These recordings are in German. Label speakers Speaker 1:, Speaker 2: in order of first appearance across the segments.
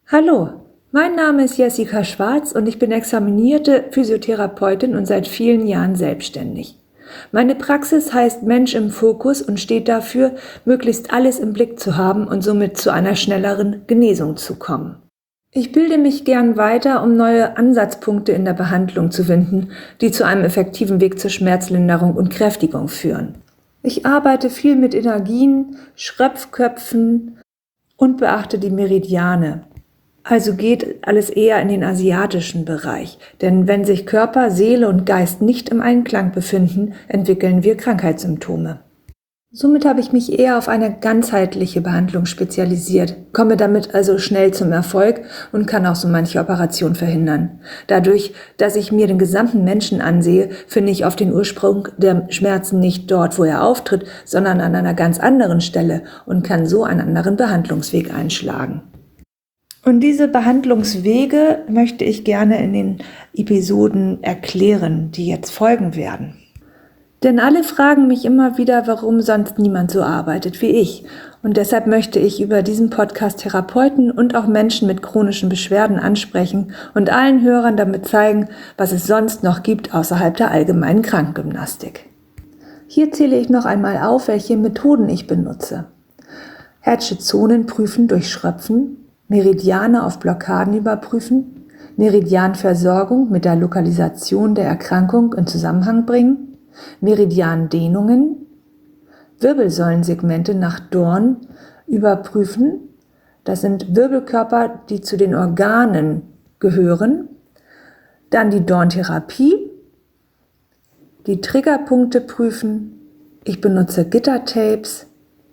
Speaker 1: Hallo, mein Name ist Jessica Schwarz und ich bin examinierte Physiotherapeutin und seit vielen Jahren selbstständig. Meine Praxis heißt Mensch im Fokus und steht dafür, möglichst alles im Blick zu haben und somit zu einer schnelleren Genesung zu kommen. Ich bilde mich gern weiter, um neue Ansatzpunkte in der Behandlung zu finden, die zu einem effektiven Weg zur Schmerzlinderung und Kräftigung führen. Ich arbeite viel mit Energien, Schröpfköpfen und beachte die Meridiane. Also geht alles eher in den asiatischen Bereich, denn wenn sich Körper, Seele und Geist nicht im Einklang befinden, entwickeln wir Krankheitssymptome. Somit habe ich mich eher auf eine ganzheitliche Behandlung spezialisiert, komme damit also schnell zum Erfolg und kann auch so manche Operation verhindern. Dadurch, dass ich mir den gesamten Menschen ansehe, finde ich oft den Ursprung der Schmerzen nicht dort, wo er auftritt, sondern an einer ganz anderen Stelle und kann so einen anderen Behandlungsweg einschlagen. Und diese Behandlungswege möchte ich gerne in den Episoden erklären, die jetzt folgen werden. Denn alle fragen mich immer wieder, warum sonst niemand so arbeitet wie ich. Und deshalb möchte ich über diesen Podcast Therapeuten und auch Menschen mit chronischen Beschwerden ansprechen und allen Hörern damit zeigen, was es sonst noch gibt außerhalb der allgemeinen Krankengymnastik. Hier zähle ich noch einmal auf, welche Methoden ich benutze. Hertzsche Zonen prüfen durch Schröpfen, Meridiane auf Blockaden überprüfen, Meridianversorgung mit der Lokalisation der Erkrankung in Zusammenhang bringen, Meridiandehnungen, Wirbelsäulensegmente nach Dorn überprüfen, das sind Wirbelkörper, die zu den Organen gehören, dann die Dorntherapie, die Triggerpunkte prüfen, ich benutze Gittertapes,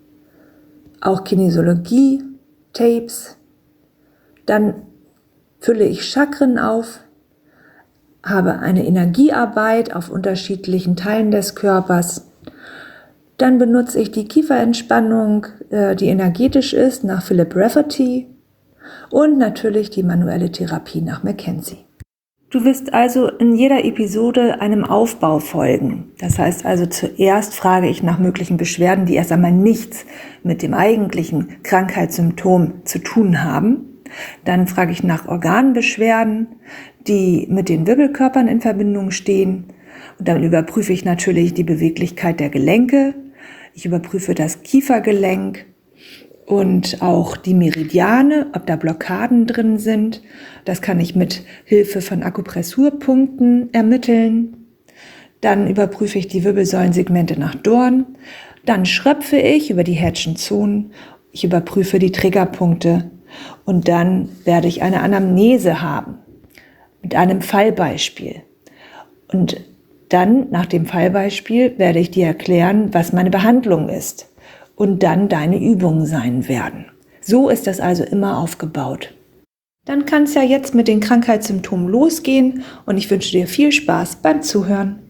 Speaker 1: auch Kinesiologie, Tapes. Dann fülle ich Chakren auf, habe eine Energiearbeit auf unterschiedlichen Teilen des Körpers. Dann benutze ich die Kieferentspannung, die energetisch ist, nach Philip Rafferty und natürlich die manuelle Therapie nach McKenzie. Du wirst also in jeder Episode einem Aufbau folgen. Das heißt also, zuerst frage ich nach möglichen Beschwerden, die erst einmal nichts mit dem eigentlichen Krankheitssymptom zu tun haben. Dann frage ich nach Organbeschwerden, die mit den Wirbelkörpern in Verbindung stehen. Und dann überprüfe ich natürlich die Beweglichkeit der Gelenke. Ich überprüfe das Kiefergelenk und auch die Meridiane, ob da Blockaden drin sind. Das kann ich mit Hilfe von Akupressurpunkten ermitteln. Dann überprüfe ich die Wirbelsäulensegmente nach Dorn. Dann schröpfe ich über die Hertzschen Zonen. Ich überprüfe die Triggerpunkte. Und dann werde ich eine Anamnese haben mit einem Fallbeispiel. Und dann, nach dem Fallbeispiel, werde ich dir erklären, was meine Behandlung ist und dann deine Übungen sein werden. So ist das also immer aufgebaut. Dann kann es ja jetzt mit den Krankheitssymptomen losgehen und ich wünsche dir viel Spaß beim Zuhören.